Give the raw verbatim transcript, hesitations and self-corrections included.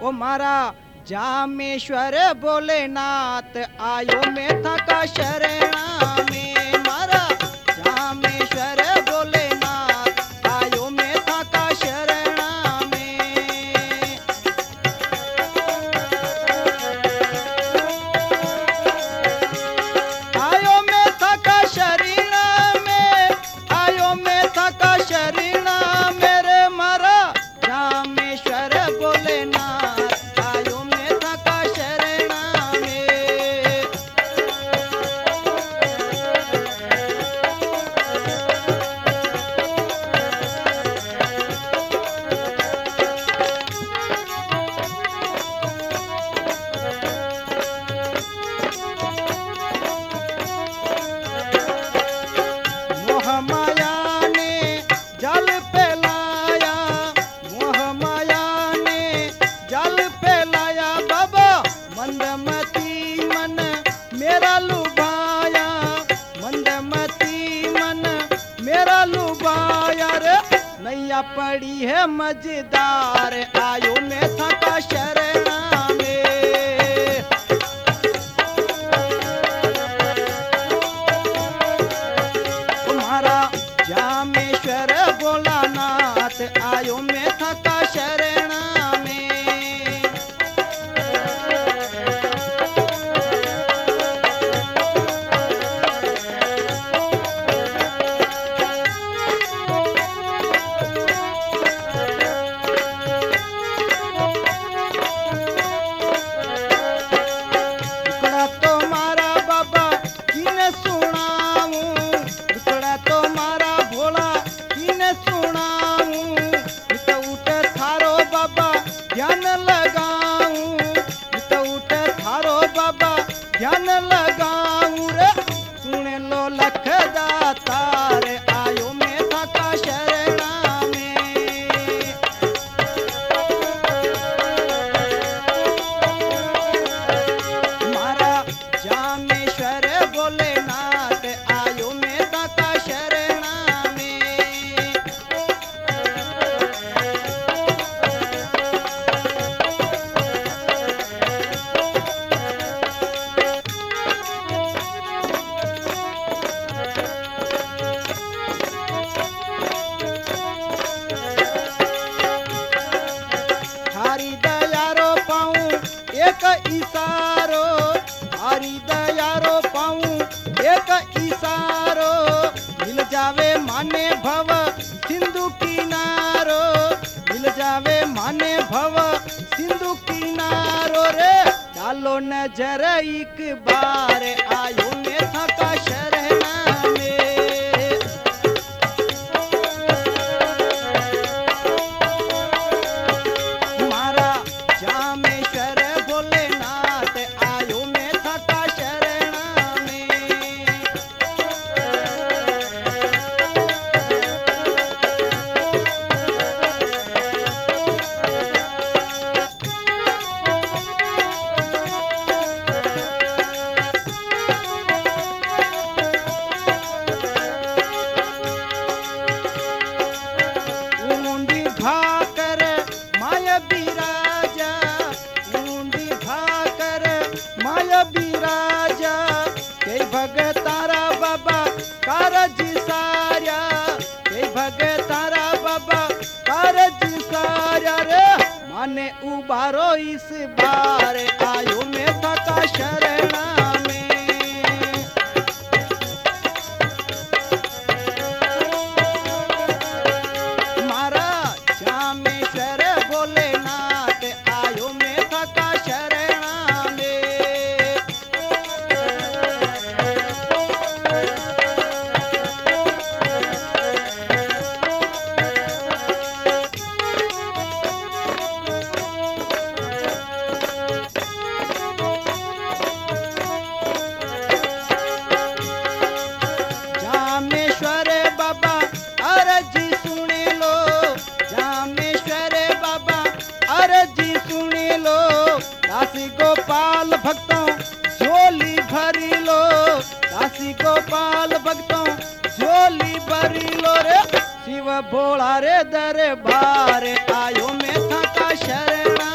ओ मारा जामेश्वर भोलेनाथ आयो मैं था का शरणा में। मारा जामेश्वर भोलेनाथ आयो मैं था का शरणा में। आयो मैं था का शरणा में, आयो मैं था का शरणा मेरे मारा जामेश्वर भोलेनाथ आयो मैं था का शरणा में। मोह माया ने जल फैलाया, मोह माया ने जल फैलाया बाबा मंदमती मन मेरा लुभाया, मंदमती मन मेरा लुभाया रे। नैया पड़ी है मजेदार आयो मैं था का शरणा में। तुम्हारा जामेश्वर भोलानाथ आयो मैं था का शरणा में। टुकड़ा तो मारा बाबा किने सुनाऊं, टुकड़ा तो मारा भोला किने सुनाऊं। इत उठ थारो बाबा ध्यान लगाऊं, इत उठ थारो बाबा ध्यान लगाऊं रे। सुने लो लख दातार आयो मैं था का शरणा में। मारा जामेश्वर भोलेनाथ आयो मैं था का शरणा में। थारी दयारो पाऊं एक इशारो, थारी दयारो पाऊं एक इशारो। मिल जावे माने भव सिंधु किनारो, मिल जावे माने भव सिंधु किनारो रे। डालो नजर एक बार आयो मैं था का शरणा में। मारा जामेश्वर भोलेनाथ आयो मैं था का शरणा में। ऊंडी भाकर माया बिराजा, ऊंडी भाकर माया बिराजा। कई भगतारा बाबा कारज सारा, कई भगतारा बाबा कारज सारा रे। माने उबारो इस बार आयो मैं था का शरणा में। मारा जामेश्वर भोलेनाथ आयो मैं था का शरणा में। जामेश्वर बाबा अर्जी सुने लो, जामेश्वर बाबा अर्जी सुने लो। दासी गोपाल भक्तों झोली भरी लो, दासी गोपाल भक्तों झोली भरी लो रे। शिव भोला रे दरबार आयो मैं था का शरणा